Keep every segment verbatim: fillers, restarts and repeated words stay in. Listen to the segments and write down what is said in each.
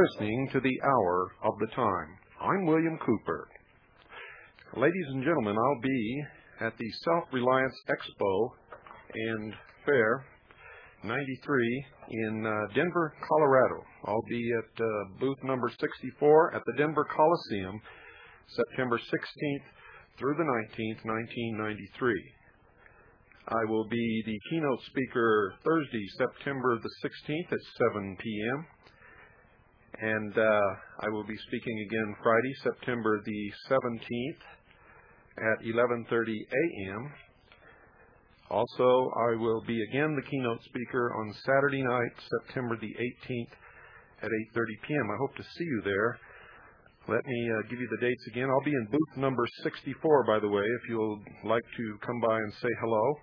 listening to the Hour of the Time. I'm William Cooper. Ladies and gentlemen, I'll be at the Self-Reliance Expo and Fair ninety-three in uh, Denver, Colorado. I'll be at uh, booth number sixty-four at the Denver Coliseum, September sixteenth through the nineteenth, nineteen ninety-three. I will be the keynote speaker Thursday, September the sixteenth at seven p.m. And uh, I will be speaking again Friday, September the seventeenth at eleven thirty a.m. Also, I will be again the keynote speaker on Saturday night, September the eighteenth at eight thirty p.m. I hope to see you there. Let me uh, give you the dates again. I'll be in booth number sixty-four, by the way, if you'll like to come by and say hello.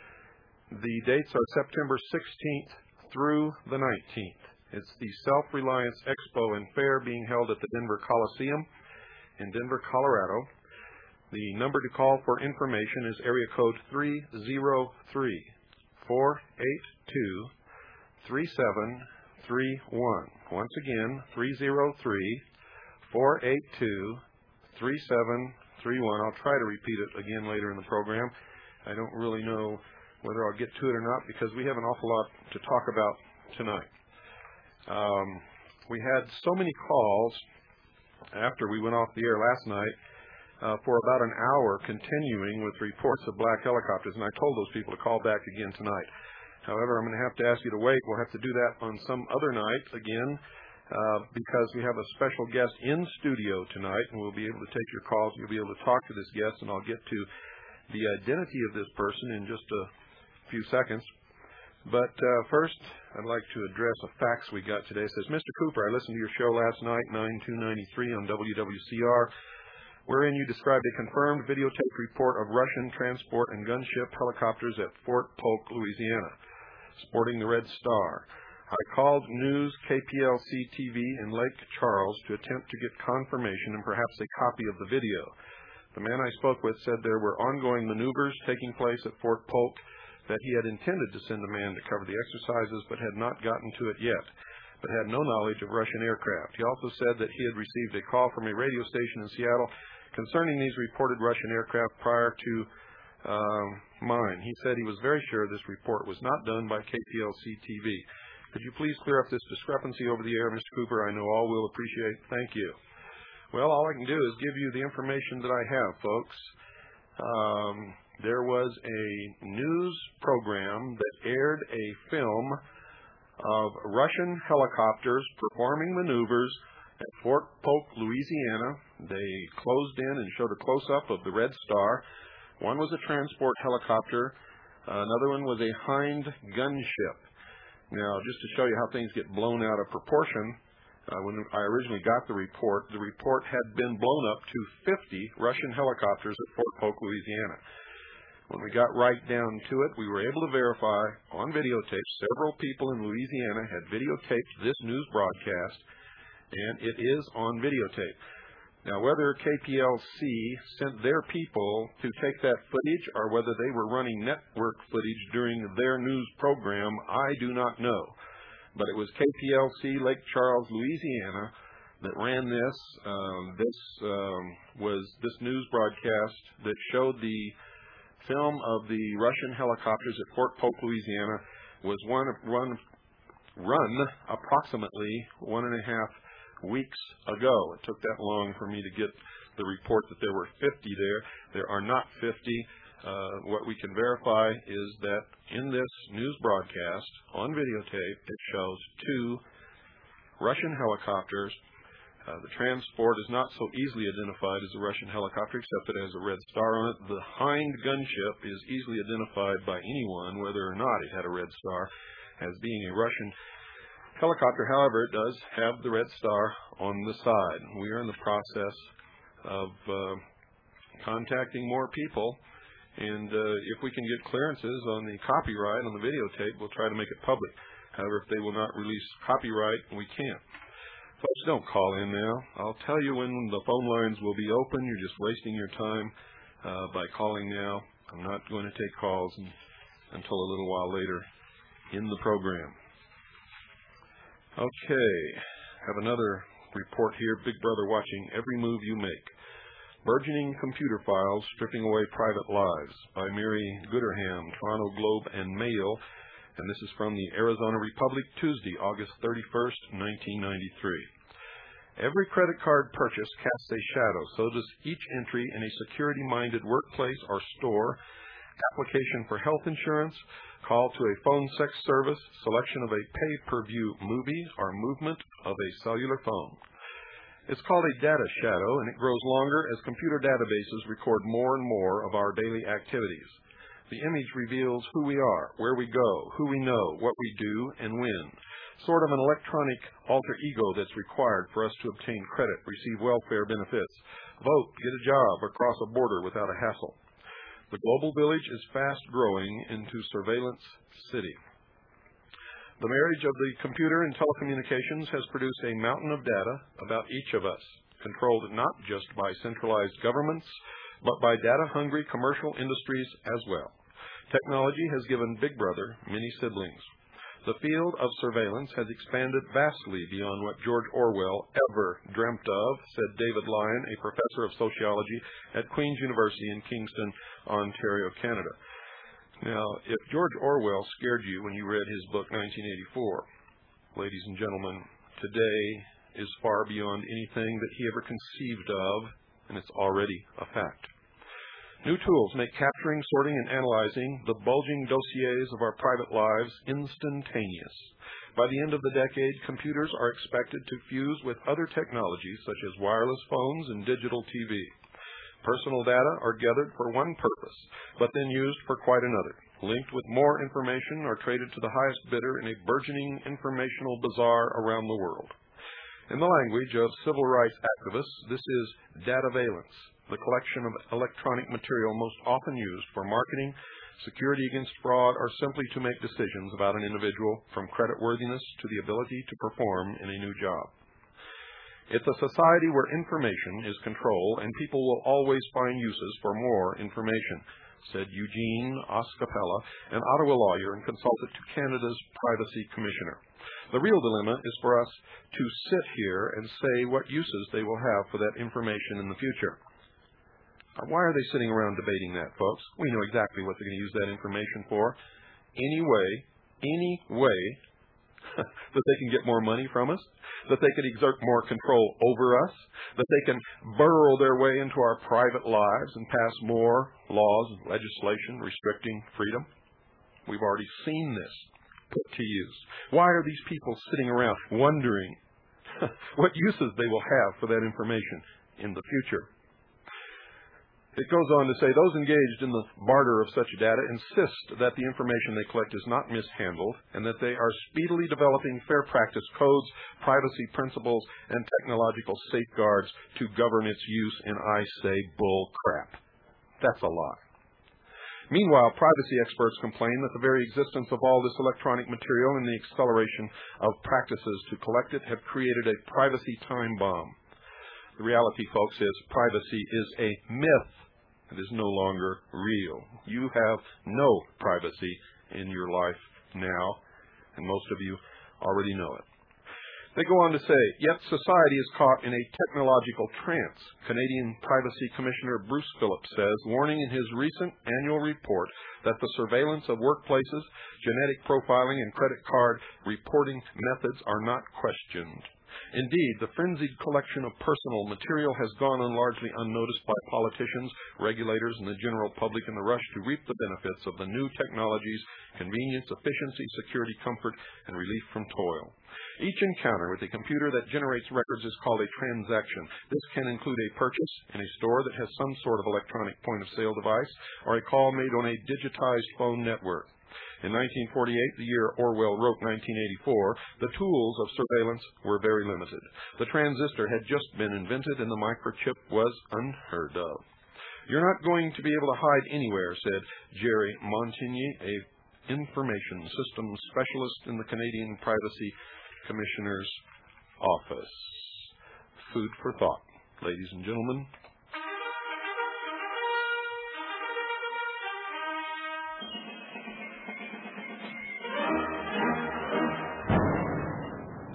The dates are September sixteenth through the nineteenth. It's the Self-Reliance Expo and Fair being held at the Denver Coliseum in Denver, Colorado. The number to call for information is area code three oh three, four eight two, three seven three one. Once again, three oh three, four eight two, three seven three one. I'll try to repeat it again later in the program. I don't really know whether I'll get to it or not because we have an awful lot to talk about tonight. Um, we had so many calls after we went off the air last night uh, for about an hour continuing with reports of black helicopters, and I told those people to call back again tonight. However, I'm going to have to ask you to wait. We'll have to do that on some other night again uh, because we have a special guest in studio tonight, and we'll be able to take your calls. You'll be able to talk to this guest, and I'll get to the identity of this person in just a few seconds. But uh, first, I'd like to address a fax we got today. It says, Mister Cooper, I listened to your show last night, nine two ninety-three on W W C R, wherein you described a confirmed videotape report of Russian transport and gunship helicopters at Fort Polk, Louisiana, sporting the Red Star. I called News K P L C T V in Lake Charles to attempt to get confirmation and perhaps a copy of the video. The man I spoke with said there were ongoing maneuvers taking place at Fort Polk, that he had intended to send a man to cover the exercises but had not gotten to it yet, but had no knowledge of Russian aircraft. He also said that he had received a call from a radio station in Seattle concerning these reported Russian aircraft prior to um, mine. He said he was very sure this report was not done by K P L C T V. Could you please clear up this discrepancy over the air, Mister Cooper? I know all will appreciate it. Thank you. Well, all I can do is give you the information that I have, folks. Um, there was a news program that aired a film of Russian helicopters performing maneuvers at Fort Polk, Louisiana. They closed in and showed a close-up of the Red Star. One was a transport helicopter. Uh, another one was a Hind gunship. Now, just to show you how things get blown out of proportion, uh, when I originally got the report, the report had been blown up to fifty Russian helicopters at Fort Polk, Louisiana. When we got right down to it, we were able to verify on videotape several people in Louisiana had videotaped this news broadcast, and it is on videotape. Now, whether K P L C sent their people to take that footage or whether they were running network footage during their news program, I do not know. But it was K P L C Lake Charles, Louisiana, that ran this. Um, this um, was this news broadcast that showed the film of the Russian helicopters at Fort Polk, Louisiana, was one run run approximately one and a half weeks ago. It took that long for me to get the report that there were fifty there. There are not fifty. Uh, what we can verify is that in this news broadcast on videotape, it shows two Russian helicopters. Uh, the transport is not so easily identified as a Russian helicopter, except that it has a red star on it. The Hind gunship is easily identified by anyone, whether or not it had a red star, as being a Russian helicopter. However, it does have the red star on the side. We are in the process of uh, contacting more people, and uh, if we can get clearances on the copyright on the videotape, we'll try to make it public. However, if they will not release copyright, we can't. Folks, don't call in now. I'll tell you when the phone lines will be open. You're just wasting your time uh, by calling now. I'm not going to take calls in, until a little while later in the program. Okay. have another report here, Big Brother watching every move you make. Burgeoning Computer Files Stripping Away Private Lives by Mary Gooderham, Toronto Globe and Mail, and this is from the Arizona Republic, Tuesday, August thirty-first, nineteen ninety-three. Every credit card purchase casts a shadow, so does each entry in a security-minded workplace or store, application for health insurance, call to a phone sex service, selection of a pay-per-view movie, or movement of a cellular phone. It's called a data shadow, and it grows longer as computer databases record more and more of our daily activities. The image reveals who we are, where we go, who we know, what we do, and when. Sort of an electronic alter ego that's required for us to obtain credit, receive welfare benefits, vote, get a job, or cross a border without a hassle. The global village is fast growing into surveillance city. The marriage of the computer and telecommunications has produced a mountain of data about each of us, controlled not just by centralized governments, but by data-hungry commercial industries as well. Technology has given Big Brother many siblings. The field of surveillance has expanded vastly beyond what George Orwell ever dreamt of, said David Lyon, a professor of sociology at Queen's University in Kingston, Ontario, Canada. Now, if George Orwell scared you when you read his book nineteen eighty-four, ladies and gentlemen, today is far beyond anything that he ever conceived of, and it's already a fact. New tools make capturing, sorting, and analyzing the bulging dossiers of our private lives instantaneous. By the end of the decade, computers are expected to fuse with other technologies such as wireless phones and digital T V. Personal data are gathered for one purpose, but then used for quite another, linked with more information or traded to the highest bidder in a burgeoning informational bazaar around the world. In the language of civil rights activists, this is dataveillance, the collection of electronic material most often used for marketing, security against fraud, or simply to make decisions about an individual, from creditworthiness to the ability to perform in a new job. It's a society where information is control, and people will always find uses for more information, said Eugene Oscapella, an Ottawa lawyer and consultant to Canada's Privacy Commissioner. The real dilemma is for us to sit here and say what uses they will have for that information in the future. Why are they sitting around debating that, folks? We know exactly what they're going to use that information for. Any way, any way that they can get more money from us, that they can exert more control over us, that they can burrow their way into our private lives and pass more laws and legislation restricting freedom. We've already seen this put to use. Why are these people sitting around wondering what uses they will have for that information in the future? It goes on to say those engaged in the barter of such data insist that the information they collect is not mishandled and that they are speedily developing fair practice codes, privacy principles, and technological safeguards to govern its use, and I say bull crap. That's a lie. Meanwhile, privacy experts complain that the very existence of all this electronic material and the acceleration of practices to collect it have created a privacy time bomb. The reality, folks, is privacy is a myth. It is no longer real. You have no privacy in your life now, and most of you already know it. They go on to say, yet society is caught in a technological trance. Canadian Privacy Commissioner Bruce Phillips says, warning in his recent annual report that the surveillance of workplaces, genetic profiling, and credit card reporting methods are not questioned. Indeed, the frenzied collection of personal material has gone on largely unnoticed by politicians, regulators, and the general public in the rush to reap the benefits of the new technologies, convenience, efficiency, security, comfort, and relief from toil. Each encounter with a computer that generates records is called a transaction. This can include a purchase in a store that has some sort of electronic point-of-sale device, or a call made on a digitized phone network. In nineteen forty-eight, the year Orwell wrote nineteen eighty-four, the tools of surveillance were very limited. The transistor had just been invented and the microchip was unheard of. You're not going to be able to hide anywhere, said Jerry Montigny, a information systems specialist in the Canadian Privacy Commissioner's office. Food for thought, ladies and gentlemen.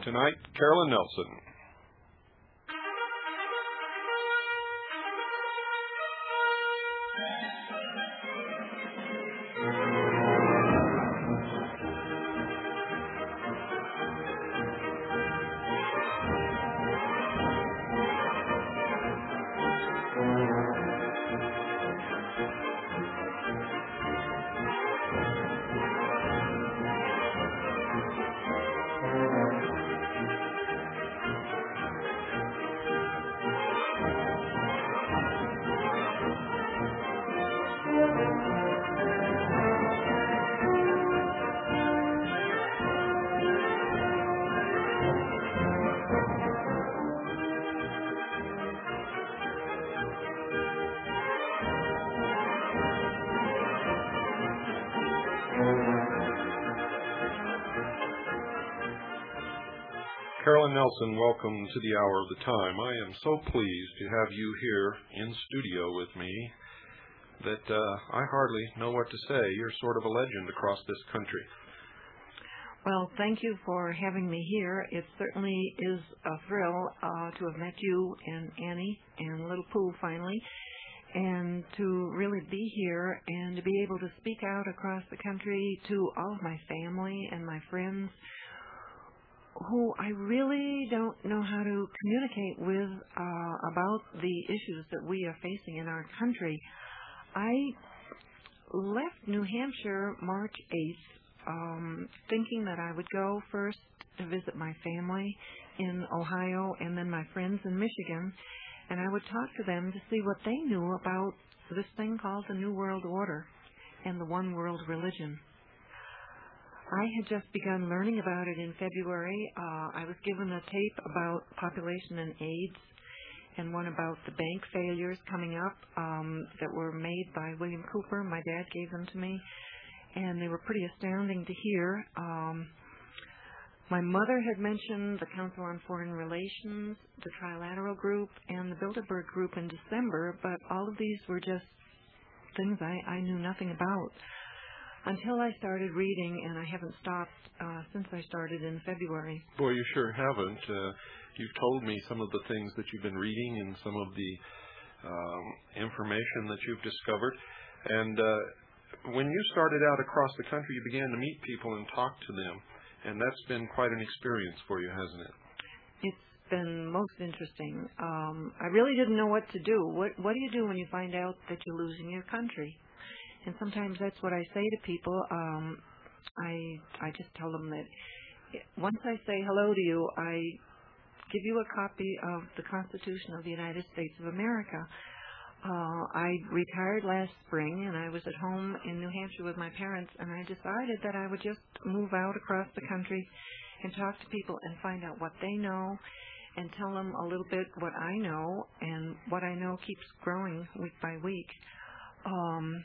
tonight, Carolyn Nelson. Carolyn Nelson, welcome to the Hour of the Time. I am so pleased to have you here in studio with me that uh, I hardly know what to say. You're sort of a legend across this country. Well, thank you for having me here. It certainly is a thrill uh, to have met you and Annie and Little Pooh finally, and to really be here and to be able to speak out across the country to all of my family and my friends who I really don't know how to communicate with uh, about the issues that we are facing in our country. I left New Hampshire March eighth, um, thinking that I would go first to visit my family in Ohio and then my friends in Michigan, and I would talk to them to see what they knew about this thing called the New World Order and the One World Religion. I had just begun learning about it in February. Uh, I was given a tape about population and AIDS and one about the bank failures coming up um, that were made by William Cooper. My dad gave them to me, and they were pretty astounding to hear. Um, my mother had mentioned the Council on Foreign Relations, the Trilateral Group, and the Bilderberg Group in December, but all of these were just things I, I knew nothing about until I started reading, and I haven't stopped uh, since I started in February. Boy, you sure haven't. Uh, you've told me some of the things that you've been reading and some of the um, information that you've discovered. And uh, when you started out across the country, you began to meet people and talk to them, and that's been quite an experience for you, hasn't it? It's been most interesting. Um, I really didn't know what to do. What, what do you do when you find out that you're losing your country? And sometimes that's what I say to people. Um, I I just tell them that once I say hello to you, I give you a copy of the Constitution of the United States of America. Uh, I retired last spring, and I was at home in New Hampshire with my parents, and I decided that I would just move out across the country and talk to people and find out what they know and tell them a little bit what I know, and what I know keeps growing week by week. Um,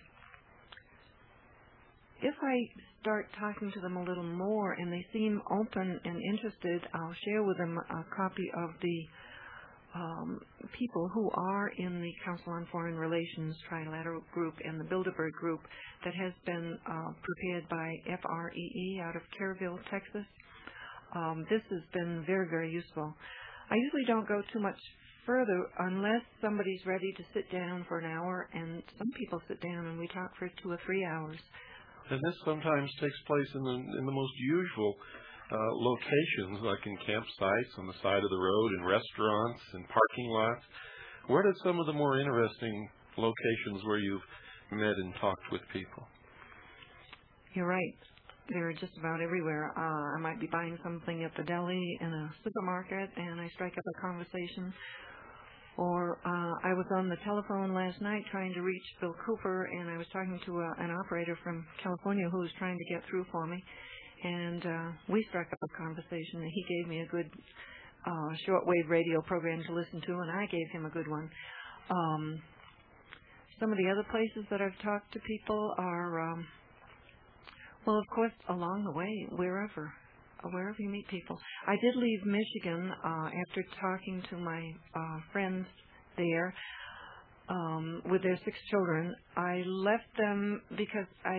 If I start talking to them a little more and they seem open and interested, I'll share with them a copy of the um, people who are in the Council on Foreign Relations Trilateral Group and the Bilderberg Group that has been uh, prepared by F R E E out of Kerrville, Texas. Um, this has been very, very useful. I usually don't go too much further unless somebody's ready to sit down for an hour, and some people sit down and we talk for two or three hours. And this sometimes takes place in the in the most usual uh, locations, like in campsites on the side of the road, in restaurants, in parking lots. What are some of the more interesting locations where you've met and talked with people? You're right. They're just about everywhere. Uh, I might be buying something at the deli in a supermarket, and I strike up a conversation. Or uh, I was on the telephone last night trying to reach Bill Cooper, and I was talking to a, an operator from California who was trying to get through for me. And uh, we struck up a conversation, and he gave me a good uh, shortwave radio program to listen to, and I gave him a good one. Um, some of the other places that I've talked to people are, um, well, of course, along the way, wherever. Wherever you meet people. I did leave Michigan uh, after talking to my uh, friends there um, with their six children. I left them because I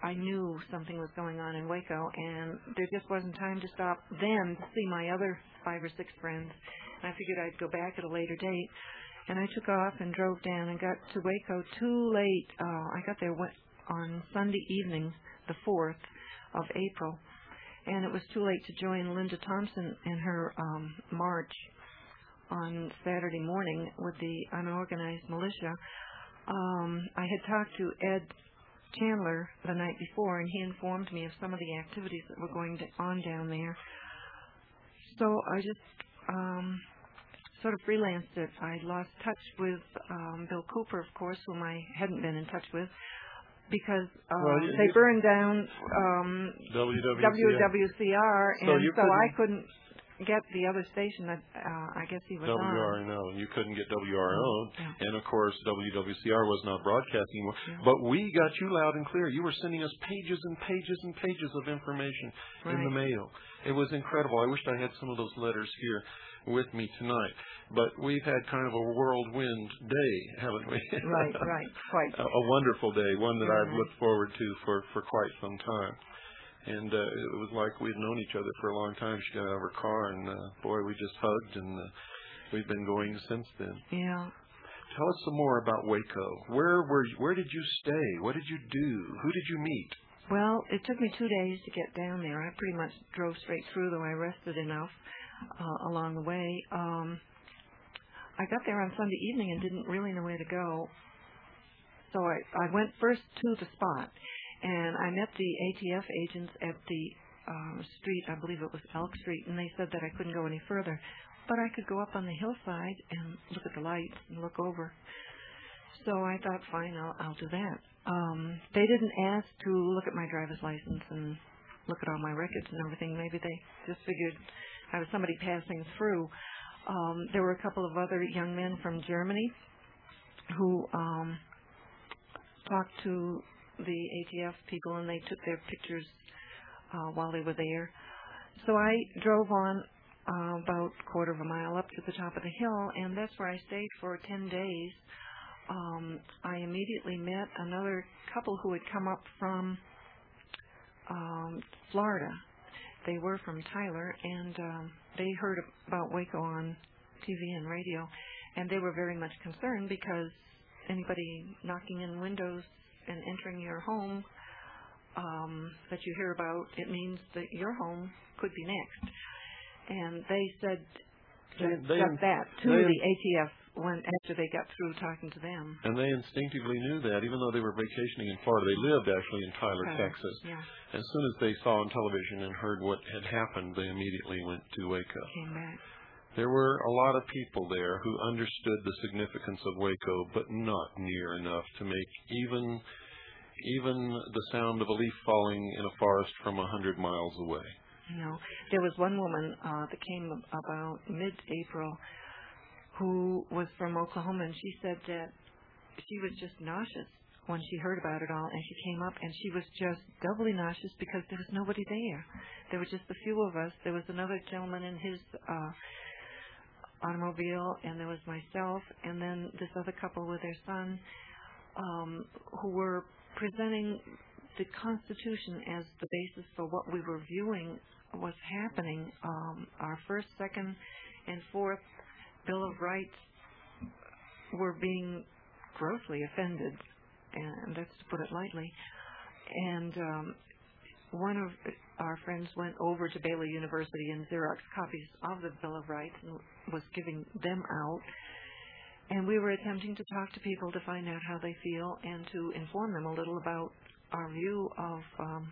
I knew something was going on in Waco, and there just wasn't time to stop then to see my other five or six friends. And I figured I'd go back at a later date. And I took off and drove down and got to Waco too late. Uh, I got there on Sunday evening, the fourth of April, and it was too late to join Linda Thompson in her um, march on Saturday morning with the unorganized militia. Um, I had talked to Ed Chandler the night before, and he informed me of some of the activities that were going on down there. So I just um, sort of freelanced it. I lost touch with um, Bill Cooper, of course, whom I hadn't been in touch with, because uh, well, you, they burned down um, W W C R, W W C R so and you so couldn't I couldn't get the other station that uh, I guess he was W R on. N O. You couldn't get W R N O, Yeah. and of course W W C R was not broadcasting anymore. Yeah. But we got you loud and clear. You were sending us pages and pages and pages of information Right. in the mail. It was incredible. I wished I had some of those letters here with me tonight. But we've had kind of a whirlwind day, haven't we? Right, right, quite. a, a wonderful day, one that Yeah. I've looked forward to for, for quite some time. And uh, it was like we'd known each other for a long time. She got out of her car, and uh, boy, we just hugged, and uh, we've been going since then. Yeah. Tell us some more about Waco. Where were you, where did you stay? What did you do? Who did you meet? Well, it took me two days to get down there. I pretty much drove straight through, though I rested enough uh, along the way. Um, I got there on Sunday evening and didn't really know where to go. So I, I went first to the spot, and I met the A T F agents at the uh, street, I believe it was Elk Street, and they said that I couldn't go any further. But I could go up on the hillside and look at the lights and look over. So I thought, fine, I'll, I'll do that. Um, they didn't ask to look at my driver's license and look at all my records and everything. Maybe they just figured I was somebody passing through. Um, there were a couple of other young men from Germany who um, talked to the A T F people, and they took their pictures uh, while they were there. So I drove on uh, about a quarter of a mile up to the top of the hill, and that's where I stayed for ten days. Um, I immediately met another couple who had come up from um, Florida. They were from Tyler, and um, they heard about Waco on T V and radio, and they were very much concerned because anybody knocking in windows and entering your home um, that you hear about, it means that your home could be next. And they said just, They- just that to they- the A T F when after they got through talking to them. And they instinctively knew that, even though they were vacationing in Florida. They lived actually in Tyler, Uh, Texas. Yeah, As soon as they saw on television and heard what had happened, they immediately went to Waco. came back. There were a lot of people there who understood the significance of Waco, but not near enough to make even even the sound of a leaf falling in a forest from a hundred miles away. You know, there was one woman uh, that came about mid-April who was from Oklahoma, and she said that she was just nauseous when she heard about it all, and she came up and she was just doubly nauseous because there was nobody there. There were just a few of us. There was another gentleman in his uh, automobile, and there was myself, and then this other couple with their son um, who were presenting the Constitution as the basis for what we were viewing was happening. Um, our first, second, and fourth Bill of Rights were being grossly offended, and that's to put it lightly. And um, one of our friends went over to Baylor University and Xerox copies of the Bill of Rights and was giving them out. And we were attempting to talk to people to find out how they feel and to inform them a little about our view of um,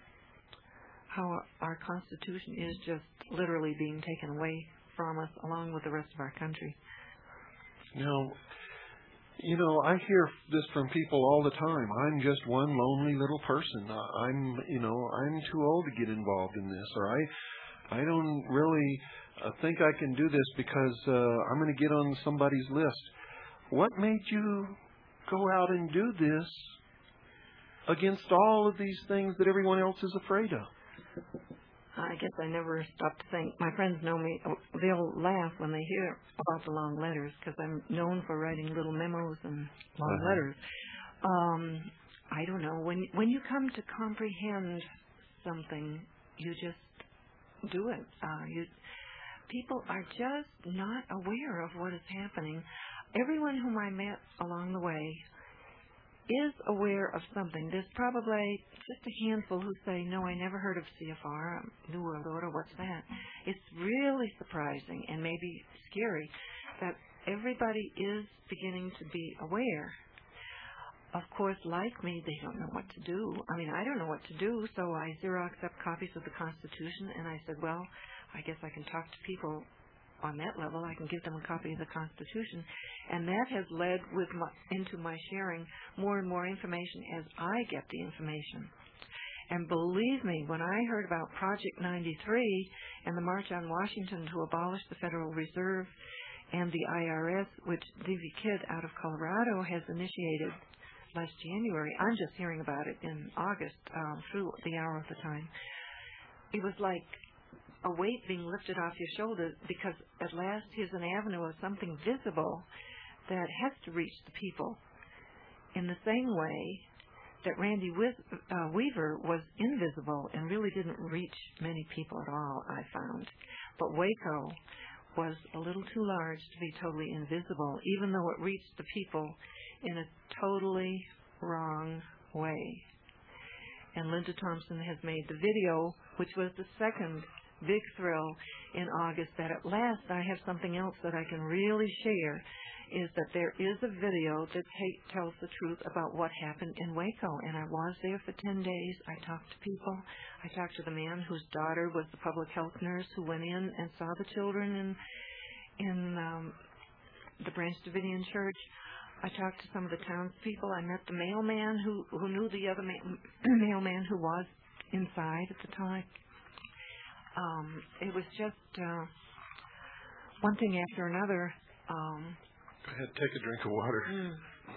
how our Constitution is just literally being taken away from us along with the rest of our country. Now, you know, I hear this from people all the time. I'm just one lonely little person. I'm, you know, I'm too old to get involved in this, or I, I don't really uh, think I can do this because uh, I'm going to get on somebody's list. What made you go out and do this against all of these things that everyone else is afraid of? I guess I never stopped to think. My friends know me. They'll laugh when they hear about the long letters because I'm known for writing little memos and long Uh-huh. letters. Um, I don't know, when when you come to comprehend something, you just do it. Uh, you people are just not aware of what is happening. Everyone whom I met along the way is aware of something. There's probably just a handful who say, no, I never heard of C F R, New World Order, what's that? It's really surprising and maybe scary that everybody is beginning to be aware. Of course, like me, they don't know what to do. I mean, I don't know what to do, so I Xerox up copies of the Constitution, and I said, well, I guess I can talk to people on that level. I can give them a copy of the Constitution, and that has led with my, into my sharing more and more information as I get the information. And believe me, when I heard about Project ninety-three and the March on Washington to abolish the Federal Reserve and the I R S, which Davy Kidd out of Colorado has initiated last January, I'm just hearing about it in August um, through the Hour of the Time. It was like a weight being lifted off your shoulders, because at last here's an avenue of something visible that has to reach the people in the same way that Randy uh, Weaver was invisible and really didn't reach many people at all, I found. But Waco was a little too large to be totally invisible, even though it reached the people in a totally wrong way. And Linda Thompson has made the video, which was the second big thrill in August, that at last I have something else that I can really share, is that there is a video that t- tells the truth about what happened in Waco. And I was there for ten days. I talked to people. I talked to the man whose daughter was the public health nurse who went in and saw the children in, in um, the Branch Davidian Church. I talked to some of the townspeople. I met the mailman who, who knew the other ma- mailman who was inside at the time. Um, it was just uh, one thing after another. Um, Go ahead, take a drink of water. Mm.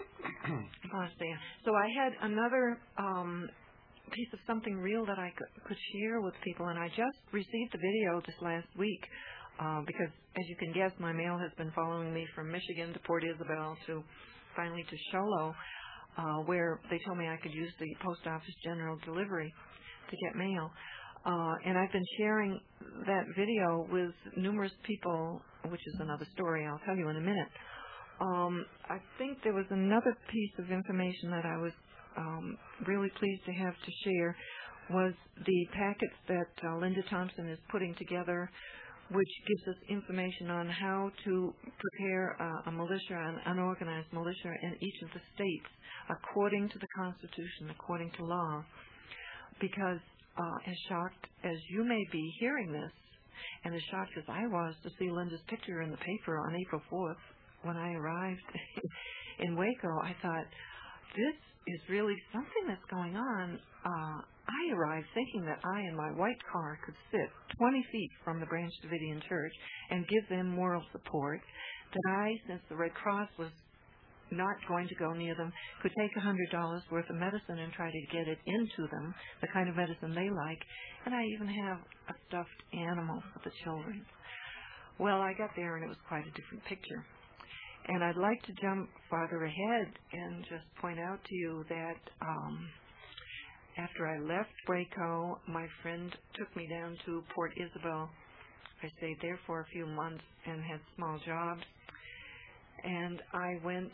So I had another um, piece of something real that I could, could share with people, and I just received the video just last week uh, because, as you can guess, my mail has been following me from Michigan to Port Isabel to finally to Show Low, uh, where they told me I could use the Post Office General Delivery to get mail. Uh, and I've been sharing that video with numerous people, which is another story I'll tell you in a minute. Um, I think there was another piece of information that I was um, really pleased to have to share, was the packets that uh, Linda Thompson is putting together, which gives us information on how to prepare uh, a militia, an unorganized militia in each of the states according to the Constitution, according to law. Because uh, as shocked as you may be hearing this, and as shocked as I was to see Linda's picture in the paper on April fourth, when I arrived in Waco, I thought, this is really something that's going on. Uh, I arrived thinking that I and my white car could sit twenty feet from the Branch Davidian Church and give them moral support, that I, since the Red Cross was not going to go near them, could take one hundred dollars worth of medicine and try to get it into them, the kind of medicine they like, and I even have a stuffed animal for the children. Well, I got there and it was quite a different picture. And I'd like to jump farther ahead and just point out to you that um, after I left Waco, my friend took me down to Port Isabel. I stayed there for a few months and had small jobs. And I went,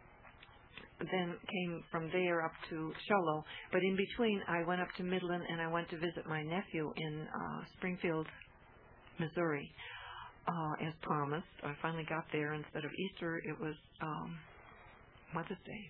then came from there up to Show Low. But in between, I went up to Midland and I went to visit my nephew in uh, Springfield, Missouri. Uh, as promised. I finally got there. Instead of Easter, it was um, Mother's Day.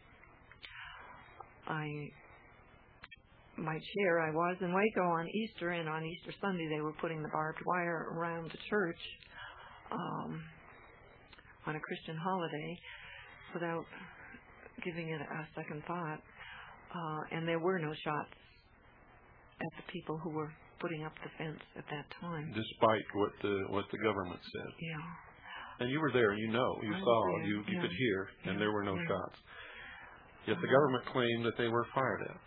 I might share, I was in Waco on Easter, and on Easter Sunday they were putting the barbed wire around the church um, on a Christian holiday without giving it a second thought. Uh, and there were no shots at the people who were putting up the fence at that time. Despite what the what the government said. Yeah. And you were there, you know, you I saw, there. you, you yeah. could hear, and yeah. there were no yeah. shots. Yet the government claimed that they were fired at.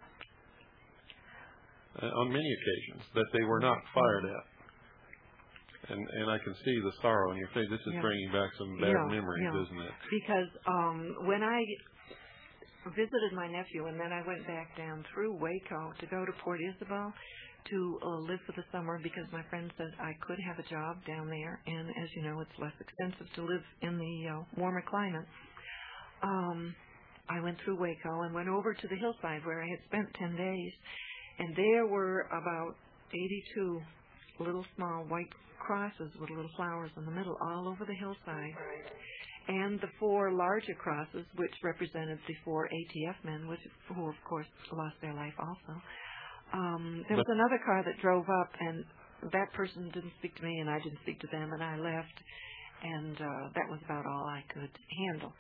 Uh, on many occasions, that they were not fired at. And and I can see the sorrow on your face. This is yeah. bringing back some bad yeah. memories, yeah. isn't it? Because um, when I visited my nephew, and then I went back down through Waco to go to Port Isabel to uh, live for the summer because my friend said I could have a job down there, and as you know, it's less expensive to live in the uh, warmer climate. Um, I went through Waco and went over to the hillside where I had spent ten days, and there were about eighty-two little small white crosses with little flowers in the middle all over the hillside, and the four larger crosses, which represented the four A T F men, which, who, of course, lost their life also. Um, there was another car that drove up, and that person didn't speak to me, and I didn't speak to them, and I left, and uh, that was about all I could handle.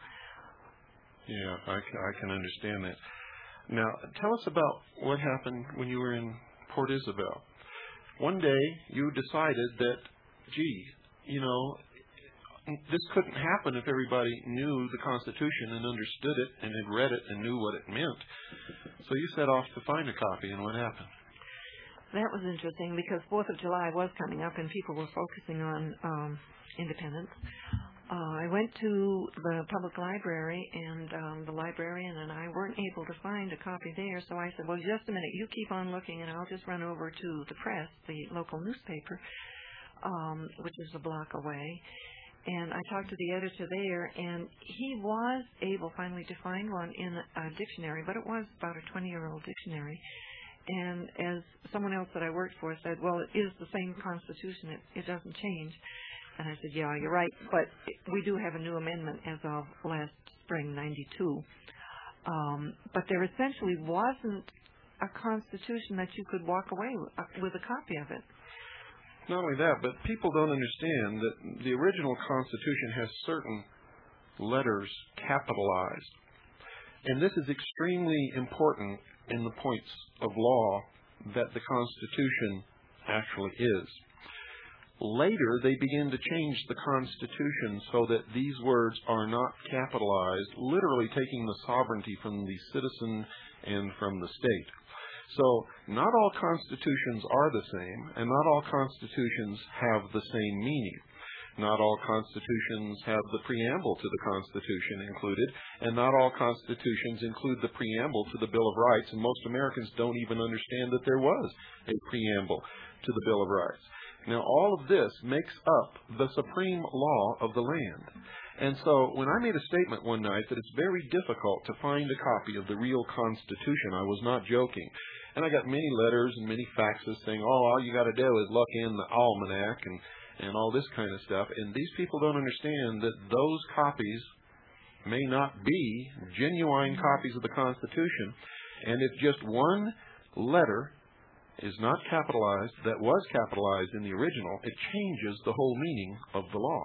Yeah, I can, I can understand that. Now, tell us about what happened when you were in Port Isabel. One day, you decided that, gee, you know, this couldn't happen if everybody knew the Constitution and understood it and had read it and knew what it meant. So you set off to find a copy, and what happened? That was interesting because fourth of July was coming up and people were focusing on um, independence. Uh, I went to the public library, and um, the librarian and I weren't able to find a copy there, so I said, well, just a minute, you keep on looking, and I'll just run over to the press, the local newspaper, um, which is a block away. And I talked to the editor there, and he was able finally to find one in a dictionary, but it was about a twenty-year-old dictionary. And as someone else that I worked for said, well, it is the same Constitution. It, it doesn't change. And I said, yeah, you're right, but we do have a new amendment as of last spring, ninety-two. Um, but there essentially wasn't a Constitution that you could walk away with a copy of it. Not only that, but people don't understand that the original Constitution has certain letters capitalized. And this is extremely important in the points of law that the Constitution actually is. Later, they begin to change the Constitution so that these words are not capitalized, literally taking the sovereignty from the citizen and from the state. So, not all constitutions are the same, and not all constitutions have the same meaning. Not all constitutions have the preamble to the Constitution included, and not all constitutions include the preamble to the Bill of Rights, and most Americans don't even understand that there was a preamble to the Bill of Rights. Now, all of this makes up the supreme law of the land. And so, when I made a statement one night that it's very difficult to find a copy of the real Constitution, I was not joking. And I got many letters and many faxes saying, oh, all you got to do is look in the almanac and, and all this kind of stuff. And these people don't understand that those copies may not be genuine copies of the Constitution. And if just one letter is not capitalized, that was capitalized in the original, it changes the whole meaning of the law.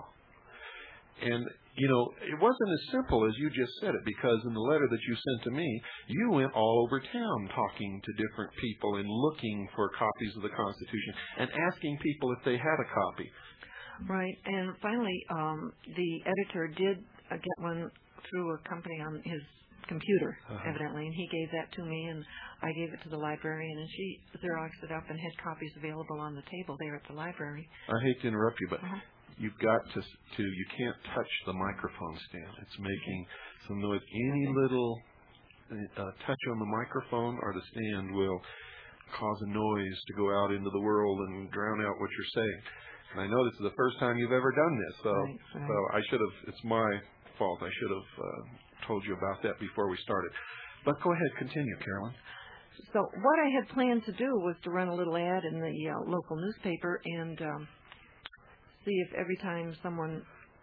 And, you know, it wasn't as simple as you just said it, because in the letter that you sent to me, you went all over town talking to different people and looking for copies of the Constitution and asking people if they had a copy. Right. And finally, um, the editor did uh, get one through a company on his computer, uh-huh. evidently, and he gave that to me, and I gave it to the librarian, and she Xeroxed it up and had copies available on the table there at the library. I hate to interrupt you, but uh-huh. you've got to, to, you can't touch the microphone stand. It's making some noise. Any little uh, touch on the microphone or the stand will cause a noise to go out into the world and drown out what you're saying. And I know this is the first time you've ever done this, so, right, right. so I should have, it's my fault. I should have uh, told you about that before we started. But go ahead, continue, Carolyn. So what I had planned to do was to run a little ad in the uh, local newspaper and um, see if every time someone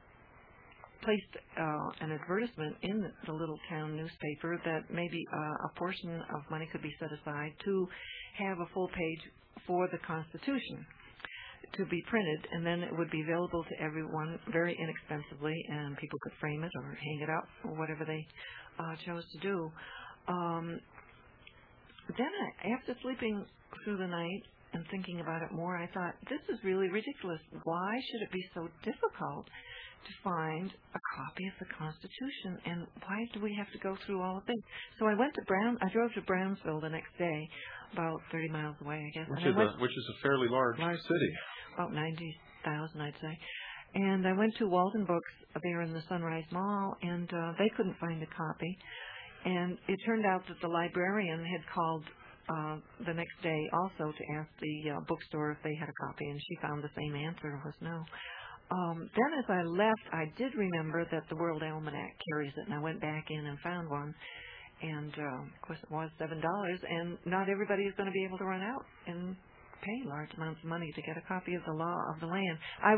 placed uh, an advertisement in the little town newspaper that maybe uh, a portion of money could be set aside to have a full page for the Constitution to be printed, and then it would be available to everyone very inexpensively, and people could frame it or hang it up or whatever they uh, chose to do. Um, then I, after sleeping through the night and thinking about it more, I thought, this is really ridiculous. Why should it be so difficult to find a copy of the Constitution, and why do we have to go through all of this? So I went to Brown. I drove to Brownsville the next day, about thirty miles away, I guess. Which, and is, I went, a, which is a fairly large, large city. About ninety thousand, I'd say. And I went to Walden Books there in the Sunrise Mall, and uh, they couldn't find a copy. And it turned out that the librarian had called uh, the next day also to ask the uh, bookstore if they had a copy, and she found the same answer, was no. Um, then as I left, I did remember that the World Almanac carries it, and I went back in and found one. And, uh, of course, it was seven dollars, and not everybody is going to be able to run out and pay large amounts of money to get a copy of the law of the land. I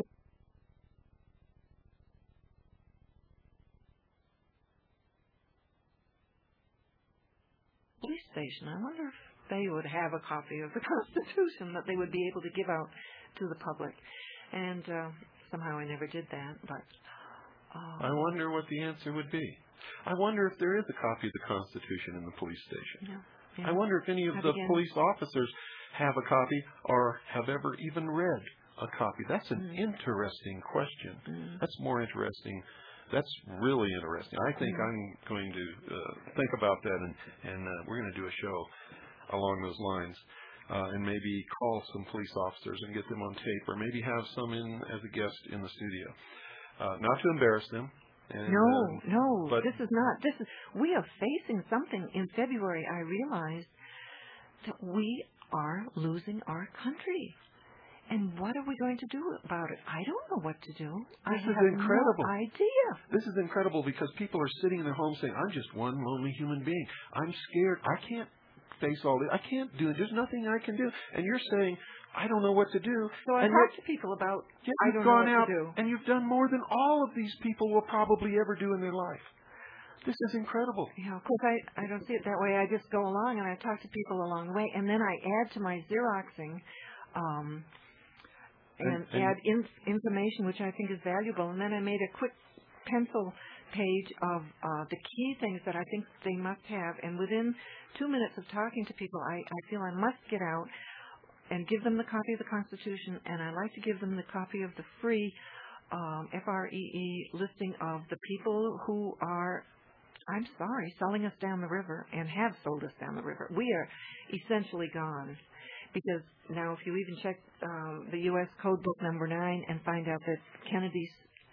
police station. I wonder if they would have a copy of the Constitution that they would be able to give out to the public. And uh, somehow I never did that. But uh, I wonder what the answer would be. I wonder if there is a copy of the Constitution in the police station. Yeah, yeah. I wonder if any of the again. police officers have a copy or have ever even read a copy. That's an Mm. interesting question. Mm. That's more interesting. That's really interesting. I think Mm. I'm going to uh, think about that, and, and uh, we're going to do a show along those lines, uh, and maybe call some police officers and get them on tape, or maybe have some in as a guest in the studio. Uh, not to embarrass them. And, no, um, no, but this is not. This is. We are facing something in February. I realized that we are losing our country. And what are we going to do about it? I don't know what to do. I This is have incredible. no idea. This is incredible because people are sitting in their homes saying, I'm just one lonely human being. I'm scared. I can't face all this. I can't do it. There's nothing I can do. And you're saying, I don't know what to do. So I and talk yet, to people about, yet I you've don't gone know what out to do. and you've done more than all of these people will probably ever do in their life. This is incredible. Yeah, of course, I, I don't see it that way. I just go along and I talk to people along the way. And then I add to my Xeroxing um, and, And- and- add in, information, which I think is valuable. And then I made a quick pencil page of uh, the key things that I think they must have. And within two minutes of talking to people, I, I feel I must get out and give them the copy of the Constitution, and I like to give them the copy of the free um, F R E E listing of the people who are, I'm sorry, selling us down the river and have sold us down the river. We are essentially gone. Because now if you even check um, the U S Code Book number nine and find out that Kennedy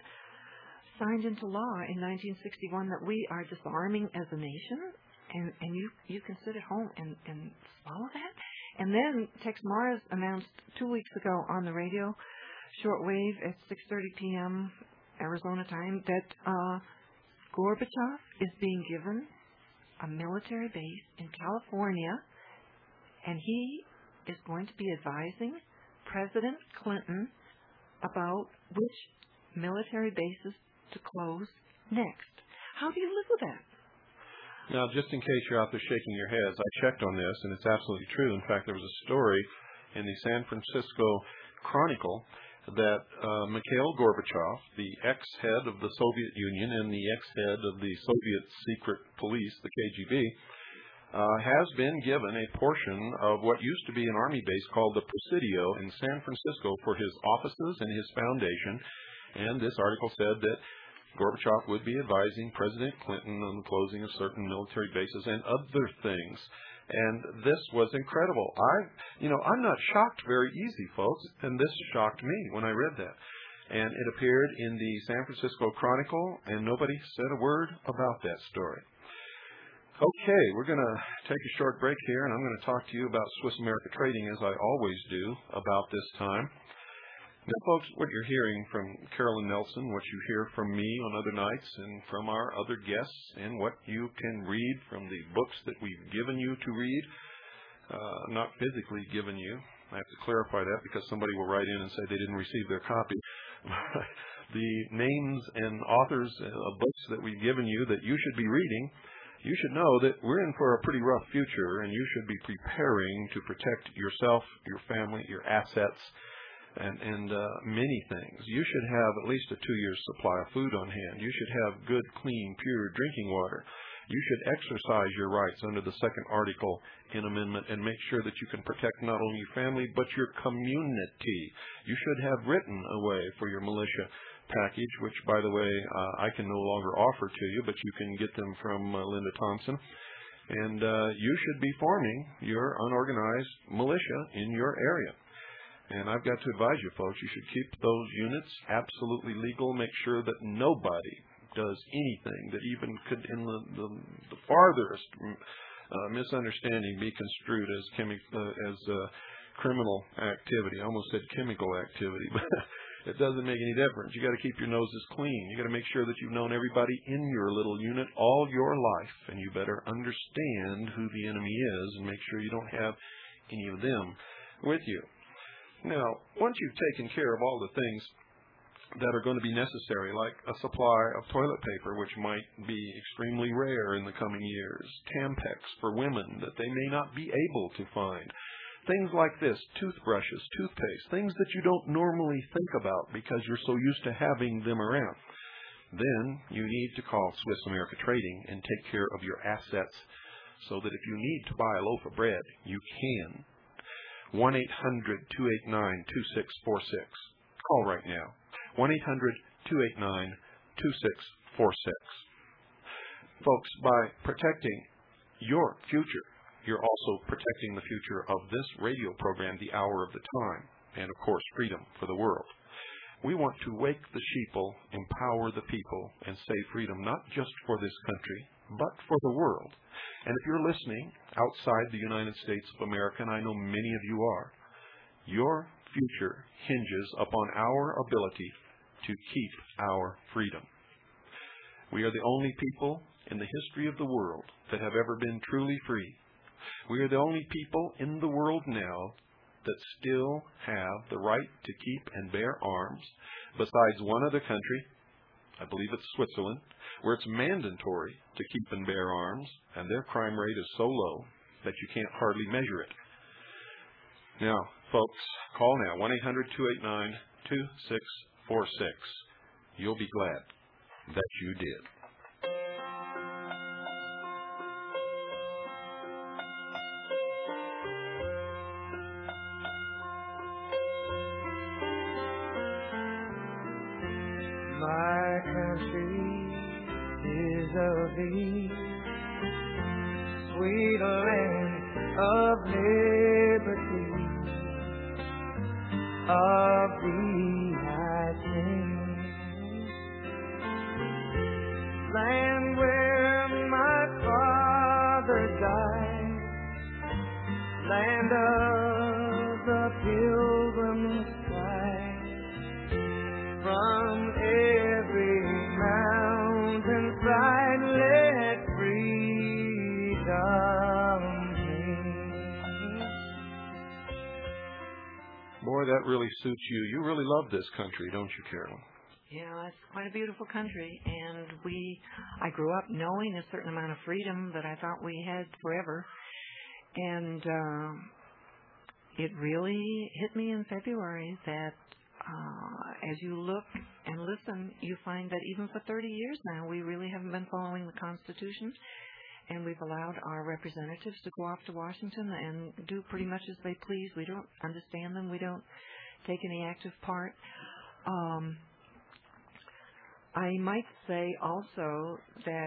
signed into law in nineteen sixty-one that we are disarming as a nation, and, and you, you can sit at home and, and swallow that? And then Tex Mars announced two weeks ago on the radio, shortwave at six thirty p.m. Arizona time, that uh, Gorbachev is being given a military base in California, and he is going to be advising President Clinton about which military bases to close next. How do you live with that? Now, just in case you're out there shaking your heads, I checked on this, and it's absolutely true. In fact, there was a story in the San Francisco Chronicle that uh, Mikhail Gorbachev, the ex-head of the Soviet Union and the ex-head of the Soviet secret police, the K G B, uh, has been given a portion of what used to be an army base called the Presidio in San Francisco for his offices and his foundation. And this article said that Gorbachev would be advising President Clinton on the closing of certain military bases and other things. And this was incredible. I, you know, I'm not shocked very easy, folks, and this shocked me when I read that. And it appeared in the San Francisco Chronicle, and nobody said a word about that story. Okay, we're going to take a short break here, and I'm going to talk to you about Swiss America Trading, as I always do, about this time. Now, folks, what you're hearing from Carolyn Nelson, what you hear from me on other nights and from our other guests, and what you can read from the books that we've given you to read, uh, not physically given you. I have to clarify that because somebody will write in and say they didn't receive their copy. The names and authors of books that we've given you that you should be reading, you should know that we're in for a pretty rough future, and you should be preparing to protect yourself, your family, your assets, and, and uh, many things. You should have at least a two-year supply of food on hand. You should have good, clean, pure drinking water. You should exercise your rights under the second article in amendment and make sure that you can protect not only your family but your community. You should have written a way for your militia package, which, by the way, uh, I can no longer offer to you, but you can get them from uh, Linda Thompson. And uh, you should be forming your unorganized militia in your area. And I've got to advise you, folks, you should keep those units absolutely legal. Make sure that nobody does anything that even could, in the, the, the farthest uh, misunderstanding, be construed as chemi- uh, as uh, criminal activity. I almost said chemical activity, but it doesn't make any difference. You got to keep your noses clean. You got to make sure that you've known everybody in your little unit all your life, and you better understand who the enemy is and make sure you don't have any of them with you. Now, once you've taken care of all the things that are going to be necessary, like a supply of toilet paper, which might be extremely rare in the coming years, Tampax for women that they may not be able to find, things like this, toothbrushes, toothpaste, things that you don't normally think about because you're so used to having them around. Then you need to call Swiss America Trading and take care of your assets so that if you need to buy a loaf of bread, you can. one eight hundred, two eight nine, two six four six. Call right now. one eight hundred, two eight nine, two six four six. Folks, by protecting your future, you're also protecting the future of this radio program, The Hour of the Time, and, of course, freedom for the world. We want to wake the sheeple, empower the people, and save freedom not just for this country, but for the world. And if you're listening outside the United States of America, and I know many of you are, your future hinges upon our ability to keep our freedom. We are the only people in the history of the world that have ever been truly free. We are the only people in the world now that still have the right to keep and bear arms, besides one other country, I believe it's Switzerland, where it's mandatory to keep and bear arms, and their crime rate is so low that you can't hardly measure it. Now, folks, call now, one eight hundred, two eight nine, two six four six. You'll be glad that you did. My country is of thee, sweet land of liberty. Of thee I sing, land where my father died, land of the pilgrim's pride. From every mountain side, let freedom ring. Boy, that really suits you. You really love this country, don't you, Carolyn? Yeah, it's quite a beautiful country, and we, I grew up knowing a certain amount of freedom that I thought we had forever, and uh, it really hit me in February that Uh, as you look and listen, you find that even for thirty years now, we really haven't been following the Constitution, and we've allowed our representatives to go off to Washington and do pretty much as they please. We don't understand them. We don't take any active part. Um, I might say also that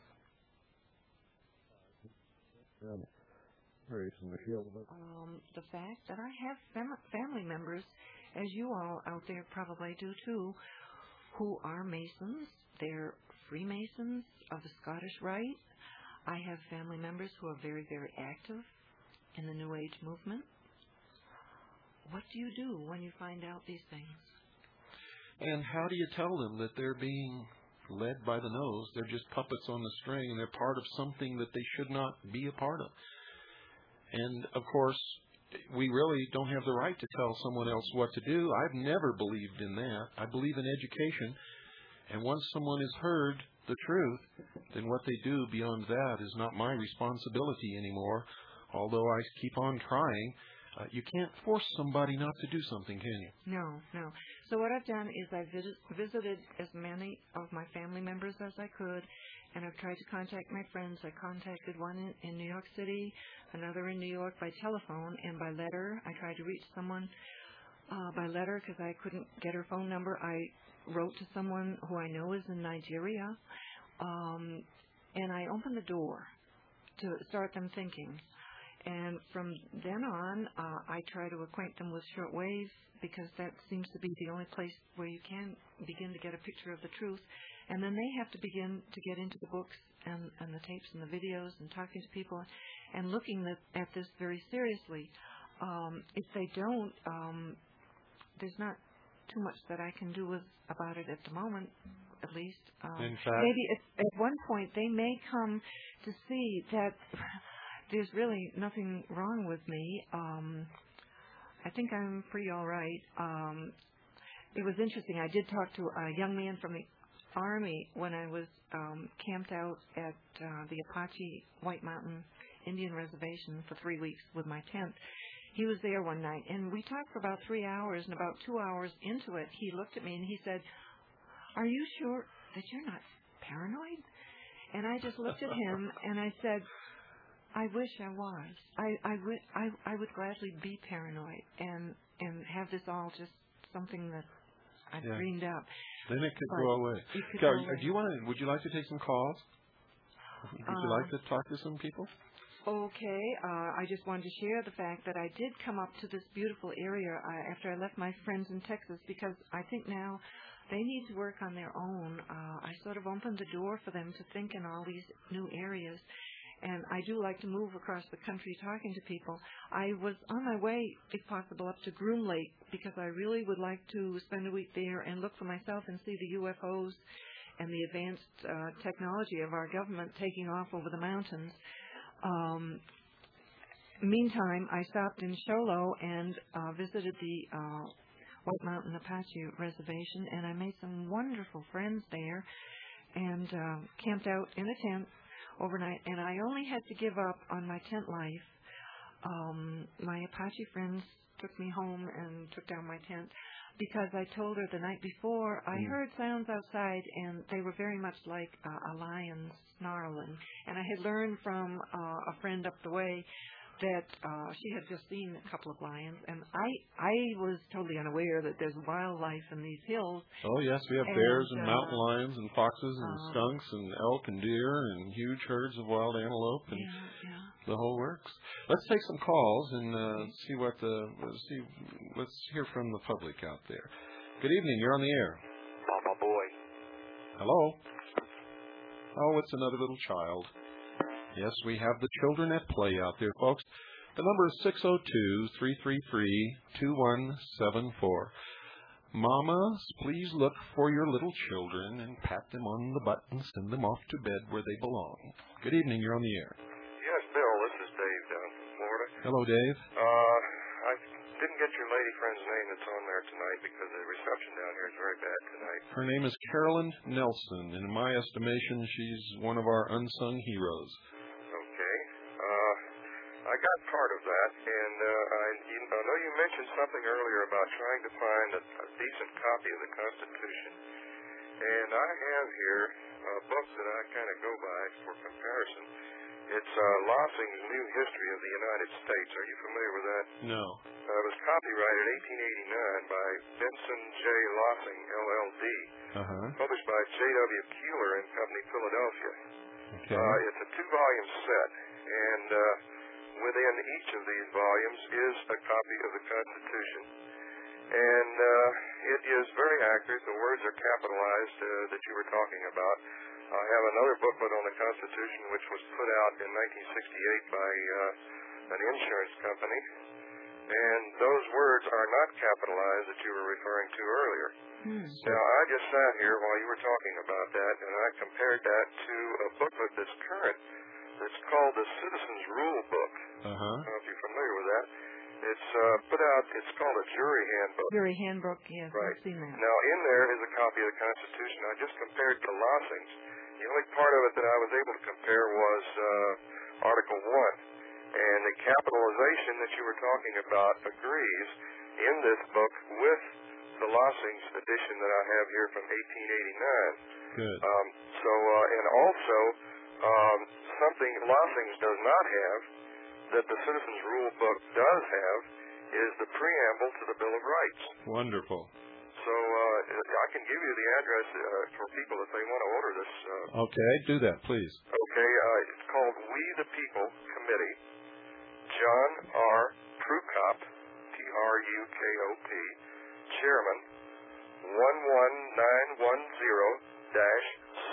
um, the fact that I have fam- family members, as you all out there probably do too, who are Masons. They're Freemasons of the Scottish Rite. I have family members who are very, very active in the New Age movement. What do you do when you find out these things? And how do you tell them that they're being led by the nose? They're just puppets on the string, and they're part of something that they should not be a part of. And, of course, we really don't have the right to tell someone else what to do. I've never believed in that. I believe in education. And once someone has heard the truth, then what they do beyond that is not my responsibility anymore, although I keep on trying. Uh, you can't force somebody not to do something, can you? No, no. So what I've done is I've visit, visited as many of my family members as I could, and I've tried to contact my friends. I contacted one in, in New York City, another in New York by telephone and by letter. I tried to reach someone uh, by letter because I couldn't get her phone number. I wrote to someone who I know is in Nigeria, um, and I opened the door to start them thinking. And from then on, uh, I try to acquaint them with shortwave because that seems to be the only place where you can begin to get a picture of the truth. And then they have to begin to get into the books and, and the tapes and the videos and talking to people and looking at, at this very seriously. Um, if they don't, um, there's not too much that I can do with about it at the moment, at least. Um, In fact, maybe at, at one point they may come to see that there's really nothing wrong with me. Um, I think I'm pretty all right. Um, it was interesting. I did talk to a young man from the Army when I was um, camped out at uh, the Apache White Mountain Indian Reservation for three weeks with my tent. He was there one night, and we talked for about three hours, and about two hours into it, he looked at me and he said, "Are you sure that you're not paranoid?" And I just looked at him, and I said, "I wish I was. I, I, would, I, I would gladly be paranoid and, and have this all just something that I've yeah. dreamed up." Then it could But go away. it could Okay, go are- away. do you want to? Would you like to take some calls? Would you Um, like to talk to some people? Okay, uh, I just wanted to share the fact that I did come up to this beautiful area uh, after I left my friends in Texas, because I think now they need to work on their own. Uh, I sort of opened the door for them to think in all these new areas, and I do like to move across the country talking to people. I was on my way, if possible, up to Groom Lake, because I really would like to spend a week there and look for myself and see the U F Os and the advanced uh, technology of our government taking off over the mountains. Um, meantime, I stopped in Show Low and uh, visited the uh, White Mountain Apache Reservation, and I made some wonderful friends there and uh, camped out in a tent overnight, and I only had to give up on my tent life. Um, my Apache friends took me home and took down my tent because I told her the night before I Mm. heard sounds outside, and they were very much like uh, a lion snarling. And I had learned from uh, a friend up the way that uh, she had just seen a couple of lions, and I I was totally unaware that there's wildlife in these hills. Oh, yes, we have And, bears and uh, mountain lions and foxes and um, skunks and elk and deer and huge herds of wild antelope and Yeah, yeah. the whole works. Let's take some calls and uh, see what the let's see. Let's hear from the public out there. Good evening. You're on the air. Papa boy. Hello. Oh, it's another little child. Yes, we have the children at play out there, folks. The number is six oh two, three three three, two one seven four. Mamas, please look for your little children and pat them on the butt and send them off to bed where they belong. Good evening. You're on the air. Yes, Bill, this is Dave down from Florida. Hello, Dave. Uh, I didn't get your lady friend's name that's on there tonight because the reception down here is very bad tonight. Her name is Carolyn Nelson. In my estimation, she's one of our unsung heroes. Okay. Uh, I got part of that, and uh, I, you, I know you mentioned something earlier about trying to find a, a decent copy of the Constitution, and I have here a book that I kind of go by for comparison. It's uh, Lossing's New History of the United States. Are you familiar with that? No. Uh, it was copyrighted eighteen eighty-nine by Benson J. Lossing, L L D, Uh-huh. published by J W. Keeler and Company, Philadelphia. Okay. Uh, it's a two-volume set, and uh, within each of these volumes is a copy of the Constitution. And uh, it is very accurate. The words are capitalized uh, that you were talking about. I have another booklet on the Constitution which was put out in nineteen sixty-eight by uh, an insurance company. And those words are not capitalized that you were referring to earlier. Hmm. Now, I just sat here while you were talking about that, and I compared that to a booklet that's current that's called the Citizens Rule Book. Uh-huh. I don't know if you're familiar with that. It's uh, put out, it's called a jury handbook. Jury handbook, yes, Right. I've seen that. Now, in there is a copy of the Constitution. I just compared to Lossing's. The only part of it that I was able to compare was uh, Article one. And the capitalization that you were talking about agrees in this book with the Lossing's edition that I have here from eighteen eighty-nine. Good. Um, so, uh, and also, um, something Lossing's does not have that the Citizens Rule Book does have is the preamble to the Bill of Rights. Wonderful. So uh, I can give you the address uh, for people if they want to order this. Uh, Okay, do that, please. okay, uh, it's called We the People Committee, John R. Prukop, P R U K O P, Chairman, one one nine one zero dash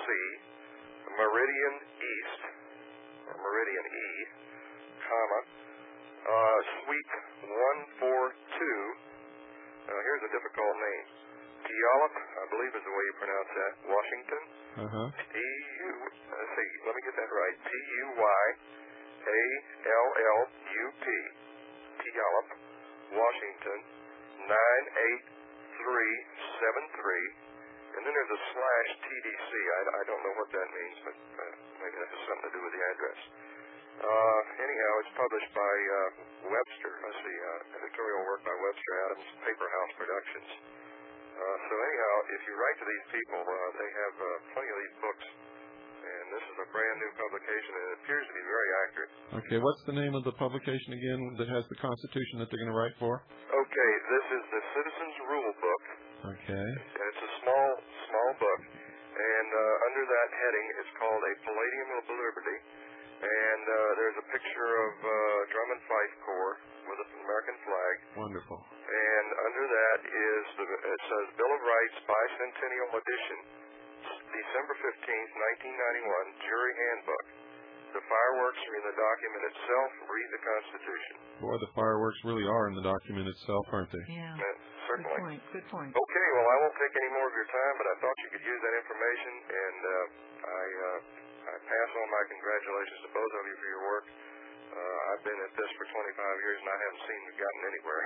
Meridian East, or Meridian E, comma, uh, Suite one forty-two. Now, here's a difficult name. Puyallup, I believe is the way you pronounce that, Washington. Uh-huh. P U, let's see, let me get that right. P U Y A L L U P, Puyallup, Washington, nine eight three seven three. And then there's a slash T D C. I, I don't know what that means, but uh, maybe that has something to do with the address. Uh, anyhow, it's published by uh, Webster. I see uh, editorial work by Webster Adams, Paper House Productions. Uh, so anyhow, if you write to these people, uh, they have uh, plenty of these books. And this is a brand new publication, and it appears to be very accurate. Okay, what's the name of the publication again that has the Constitution that they're going to write for? Okay, this is the Citizens Rule Book. Okay. And it's a small, small book. And uh, under that heading, it's called A Palladium of Liberty. And uh, there's a picture of uh, Drum and Fife Corps with an American flag. Wonderful. And under that is, the, it says Bill of Rights Bicentennial Edition, December fifteenth, nineteen ninety-one, Jury Handbook. The fireworks are in the document itself. Read the Constitution. Boy, the fireworks really are in the document itself, aren't they? Yeah. Uh, certainly. Good point. Good point. Okay, well, I won't take any more of your time, but I thought you could use that information, and uh, I, uh, I pass on my congratulations to both of you for your work. Uh, I've been at this for twenty-five years, and I haven't seen you gotten anywhere.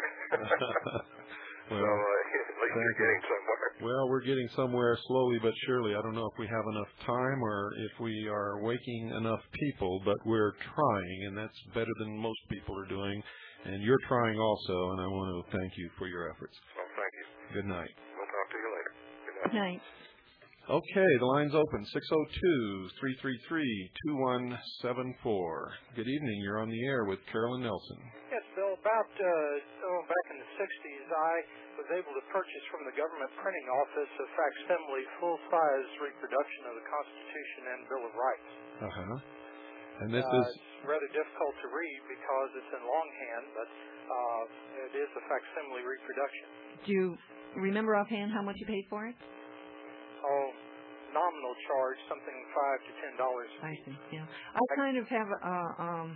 Well, so uh, at least you're getting somewhere. Well, we're getting somewhere slowly but surely. I don't know if we have enough time or if we are waking enough people, but we're trying, and that's better than most people are doing. And you're trying also, and I want to thank you for your efforts. Well, thank you. Good night. We'll talk to you later. Good night. Good night. Okay, the line's open, six oh two, three three three, two one seven four. Good evening. You're on the air with Carolyn Nelson. Yes, Bill. About uh, oh, back in the sixties, I was able to purchase from the government printing office a facsimile full-size reproduction of the Constitution and Bill of Rights. Uh-huh. And this uh, is... It's rather difficult to read because it's in longhand, but uh, it is a facsimile reproduction. Do you remember offhand how much you paid for it? Oh, nominal charge, something five to ten dollars. I see. Yeah, I kind of have a um,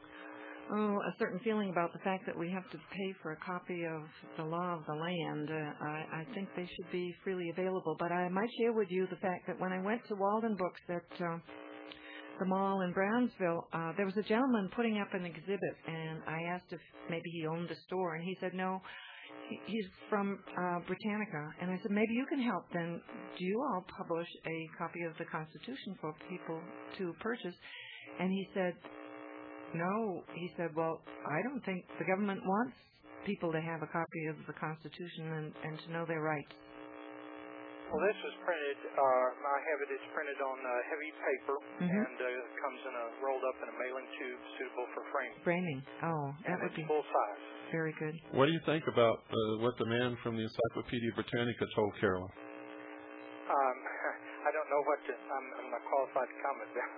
oh, a certain feeling about the fact that we have to pay for a copy of the Law of the Land. Uh, I, I think they should be freely available. But I might share with you the fact that when I went to Walden Books at uh, the mall in Brownsville, uh, there was a gentleman putting up an exhibit, and I asked if maybe he owned the store, and he said no. He's from uh, Britannica, and I said, maybe you can help then. Do you all publish a copy of the Constitution for people to purchase? And he said, no. He said, well, I don't think the government wants people to have a copy of the Constitution and, and to know their rights. Well, this was printed, uh, I have it, it's printed on uh, heavy paper, mm-hmm. and uh, it comes in a, rolled up in a mailing tube suitable for framing. Framing, oh, that and would it's be full size. Very good. What do you think about uh, what the man from the Encyclopedia Britannica told Carolyn? Um, I don't know what to, I'm, I'm not qualified to comment there.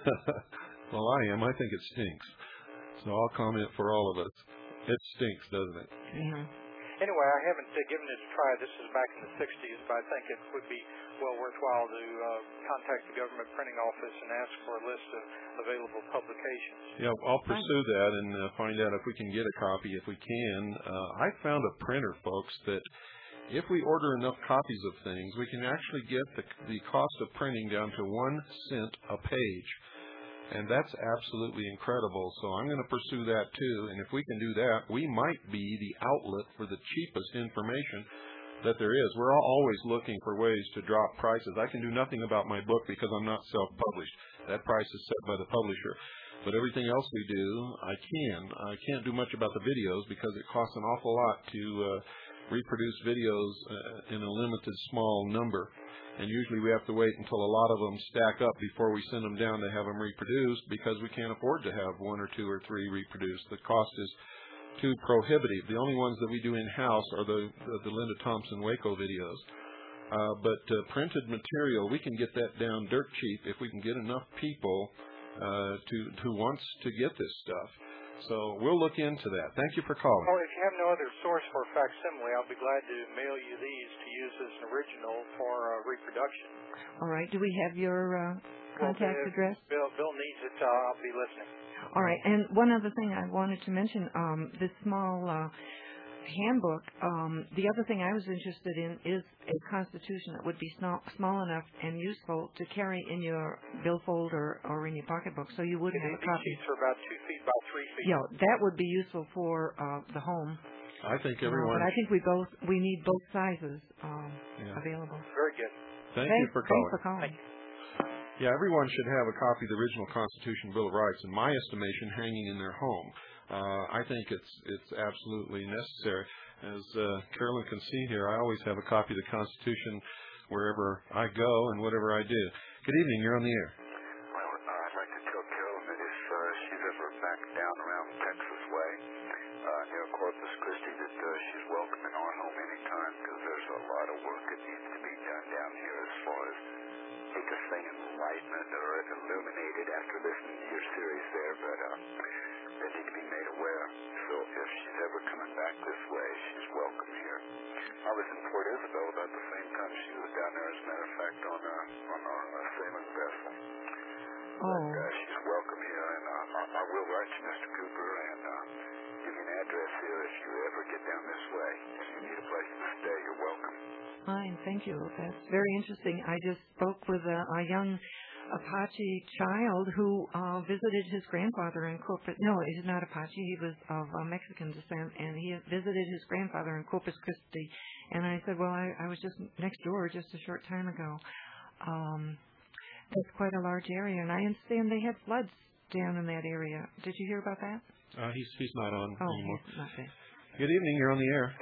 Well, I am. I think it stinks. So I'll comment for all of us. It stinks, doesn't it? Yeah. Anyway, I haven't uh, given it a try. This is back in the sixties, but I think it would be well worthwhile to uh, contact the government printing office and ask for a list of available publications. Yeah, I'll pursue that and uh, find out if we can get a copy. If we can, uh, I found a printer, folks, that if we order enough copies of things, we can actually get the, the cost of printing down to one cent a page. And that's absolutely incredible. So I'm going to pursue that too. And if we can do that, we might be the outlet for the cheapest information that there is. We're always looking for ways to drop prices. I can do nothing about my book because I'm not self-published. That price is set by the publisher. But everything else we do, I can. I can't do much about the videos because it costs an awful lot to uh, reproduce videos uh, in a limited small number. And usually we have to wait until a lot of them stack up before we send them down to have them reproduced because we can't afford to have one or two or three reproduced. The cost is too prohibitive. The only ones that we do in-house are the, the, the Linda Thompson Waco videos. Uh, but uh, printed material, we can get that down dirt cheap if we can get enough people uh, to who wants to get this stuff. So we'll look into that. Thank you for calling. Well, if you have no other source for facsimile, I'll be glad to mail you these to use as an original for uh, reproduction. All right. Do we have your uh, contact well, address? Bill, Bill needs it. Uh, I'll be listening. All right. And one other thing I wanted to mention, um, this small uh, handbook, um, the other thing I was interested in is a constitution that would be small, small enough and useful to carry in your billfold or, or in your pocketbook, so you would These have a copy. sheets are about two feet by three feet. Yeah, that would be useful for uh, the home. I think Uh, everyone. but I think we both we need both sizes um, Yeah. available. Very good. Thank Thanks, you for thanks calling. for calling. Thank you. Yeah, everyone should have a copy of the original Constitution Bill of Rights, in my estimation, hanging in their home. Uh, I think it's it's absolutely necessary. As uh, Carolyn can see here, I always have a copy of the Constitution wherever I go and whatever I do. Good evening. You're on the air. Well, uh, I'd like to tell Carolyn that if uh, she's ever back down around Texas way, uh, near Corpus Christi, that uh, she's welcome in our home anytime, because there's a lot of work that needs to be done down here as far as take a thing enlightenment or illuminated after listening to your series there, but uh, they need to be made aware. So if she's ever coming back this way, she's welcome here. I was in Port Isabel about the same time she was down there, as a matter of fact, on uh, on our uh, sailing vessel. Oh. But, uh, she's welcome here, and uh, I, I will write to Mister Cooper and uh, give you an address here if you ever get down this way. If you need a place to stay, you're welcome. Fine, thank you. That's very interesting. I just spoke with a, a young Apache child who uh, visited his grandfather in Corpus. No, he's not Apache. He was of uh, Mexican descent, and he visited his grandfather in Corpus Christi. And I said, well, I, I was just next door just a short time ago. Um, that's quite a large area, and I understand they had floods down in that area. Did you hear about that? Uh, he's he's not on Oh, anymore. he's not there. Good evening. You're on the air.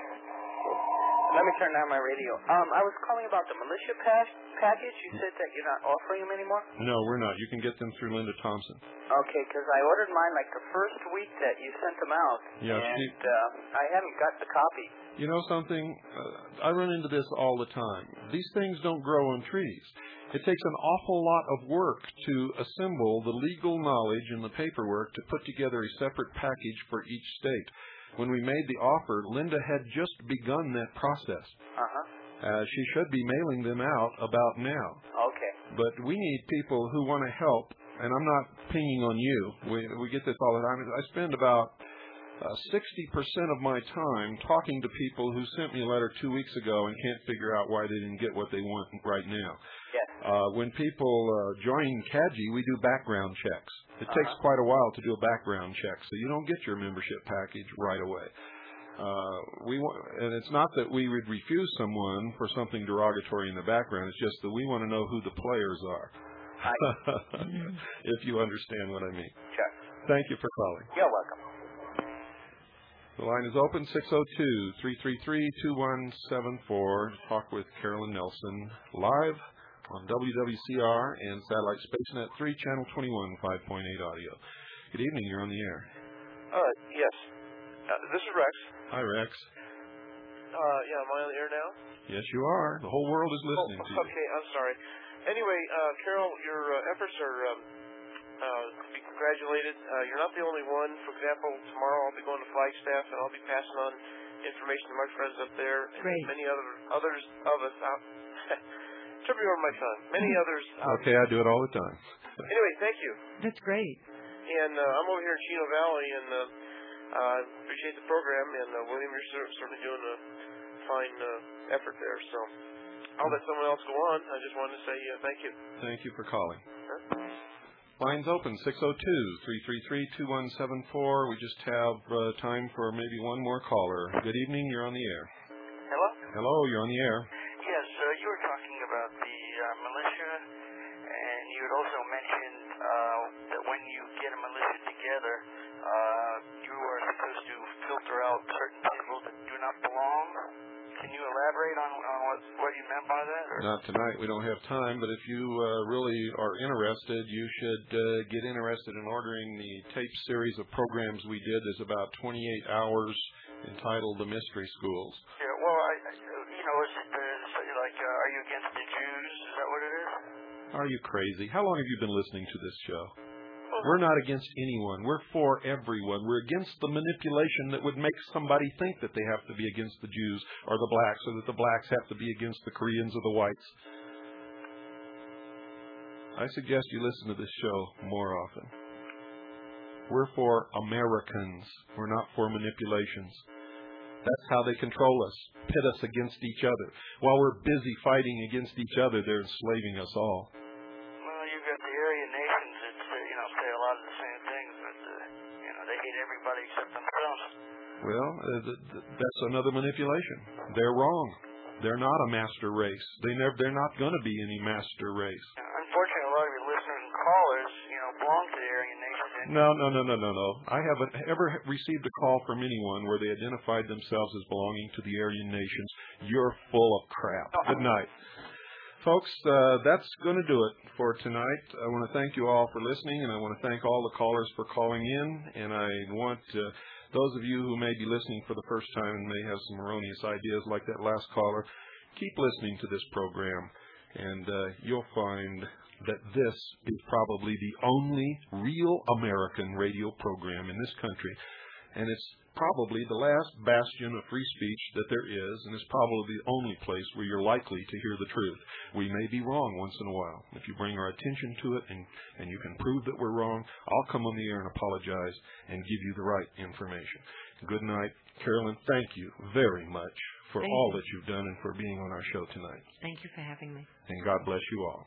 Let me turn down my radio. Um, I was calling about the militia pa- package. You said that you're not offering them anymore? No, we're not. You can get them through Linda Thompson. Okay, because I ordered mine like the first week that you sent them out. Yeah, and she- uh, I haven't got the copy. You know something? Uh, I run into this all the time. These things don't grow on trees. It takes an awful lot of work to assemble the legal knowledge and the paperwork to put together a separate package for each state. When we made the offer, Linda had just begun that process. Uh-huh. Uh, she should be mailing them out about now. Okay. But we need people who want to help, and I'm not pinging on you. We, we get this all the time. I spend about uh, sixty percent of my time talking to people who sent me a letter two weeks ago and can't figure out why they didn't get what they want right now. Yes. Uh, when people uh, join C A G I, we do background checks. It Uh-huh. takes quite a while to do a background check, so you don't get your membership package right away. Uh, we want, and it's not that we would refuse someone for something derogatory in the background. It's just that we want to know who the players are. If you understand what I mean. Sure. Thank you for calling. You're welcome. The line is open, six oh two, three three three, two one seven four. Talk with Carolyn Nelson live on W W C R and Satellite SpaceNet three, Channel twenty-one, five point eight audio. Good evening. You're on the air. Uh, yes. Uh, this is Rex. Hi, Rex. Uh, yeah, am I on the air now? Yes, you are. The whole world is listening oh, to you. Okay, I'm sorry. Anyway, uh, Carol, your uh, efforts are um, uh, to be congratulated. Uh, you're not the only one. For example, tomorrow I'll be going to Flagstaff, and I'll be passing on information to my friends up there. And Great. many other others of us out. Took me over my tongue. Many others. Out. Okay, I do it all the time. Anyway, thank you. That's great. And uh, I'm over here in Chino Valley, and uh, uh, appreciate the program. And uh, William, you're cer- certainly doing a fine uh, effort there. So I'll let someone else go on. I just wanted to say uh, thank you. Thank you for calling. Huh? Lines open, six oh two, three three three, two one seven four. We just have uh, time for maybe one more caller. Good evening. You're on the air. Hello? Hello, you're on the air. Yes, uh, you were talking about the uh, militia, and you had also mentioned uh, that when you get a militia together, uh, you are supposed to filter out certain people that do not belong. Can you elaborate on, on what, what you meant by that? Or? Not tonight. We don't have time, but if you uh, really are interested, you should uh, get interested in ordering the tape series of programs we did. There's about twenty-eight hours entitled The Mystery Schools. Yeah, well, I, I, you know, is it uh, like, uh, are you against the Jews? Is that what it is? Are you crazy? How long have you been listening to this show? We're not against anyone. We're for everyone. We're against the manipulation that would make somebody think that they have to be against the Jews or the blacks, or that the blacks have to be against the Koreans or the whites. I suggest you listen to this show more often. We're for Americans. We're not for manipulations. That's how they control us, pit us against each other. While we're busy fighting against each other, they're enslaving us all. Well, you've got the Aryan nations that say, you know, say a lot of the same things, but uh, you know, they hate everybody except themselves. Well, uh, th- th- that's another manipulation. They're wrong. They're not a master race. They never. They're not going to be any master race. Unfortunately, a lot of your listeners and callers, you know, belong to the Aryan nation. No, no, no, no, no, no. I haven't ever received a call from anyone where they identified themselves as belonging to the Aryan nations. You're full of crap. Good night. Folks, uh, that's going to do it for tonight. I want to thank you all for listening, and I want to thank all the callers for calling in. And I want uh, those of you who may be listening for the first time and may have some erroneous ideas like that last caller, keep listening to this program, and uh, you'll find that this is probably the only real American radio program in this country. And it's probably the last bastion of free speech that there is, and it's probably the only place where you're likely to hear the truth. We may be wrong once in a while. If you bring our attention to it and, and you can prove that we're wrong, I'll come on the air and apologize and give you the right information. Good night. Carolyn, thank you very much for Thank all you. that you've done and for being on our show tonight. Thank you for having me. And God bless you all.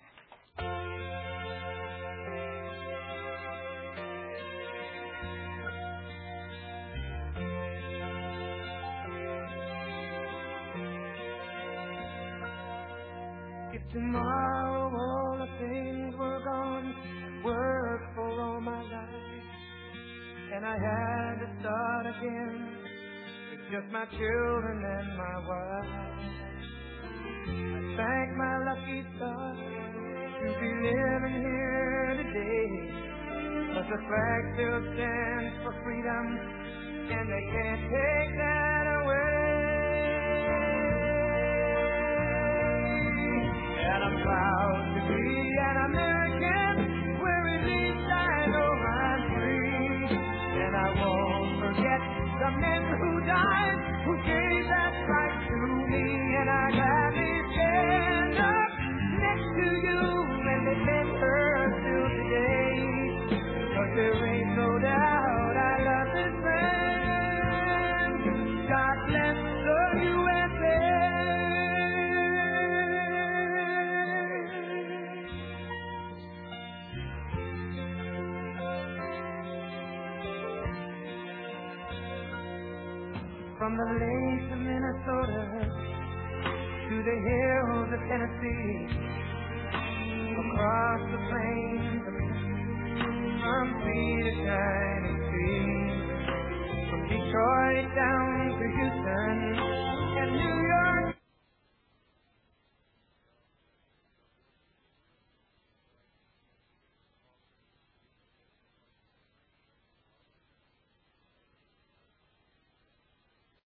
If tomorrow all the things were gone, worked for all my life, and I had to start again with just my children and my wife, I thank my lucky stars to be living here today, 'cause the flag still stands for freedom, and they can't take that away. And I'm proud to be an American, where at least I know I'm free. And I won't forget the men who died, who gave that right to me. And I gladly stand up next to you, and they can hurt till today. 'Cause there ain't no doubt I love this land. God bless the U S A. From the lakes of Minnesota to the hills of Tennessee, across the plains of from sea to shining sea, from Detroit down to Houston,